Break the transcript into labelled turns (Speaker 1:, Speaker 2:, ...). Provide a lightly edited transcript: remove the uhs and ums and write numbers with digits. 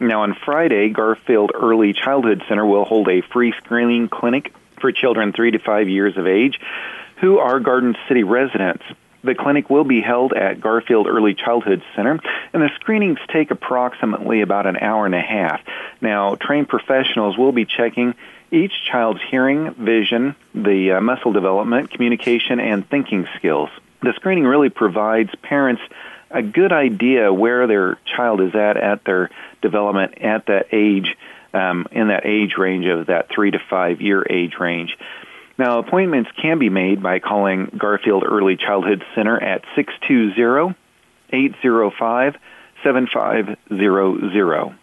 Speaker 1: Now, on Friday, Garfield Early Childhood Center will hold a free screening clinic for children 3 to 5 years of age who are Garden City residents. The clinic will be held at Garfield Early Childhood Center, and the screenings take approximately about an hour and a half. Now, trained professionals will be checking each child's hearing, vision, the muscle development, communication, and thinking skills. The screening really provides parents a good idea where their child is at their development at that age, in that age range of that 3 to 5 year age range. Now, appointments can be made by calling Garfield Early Childhood Center at 620-805-7500.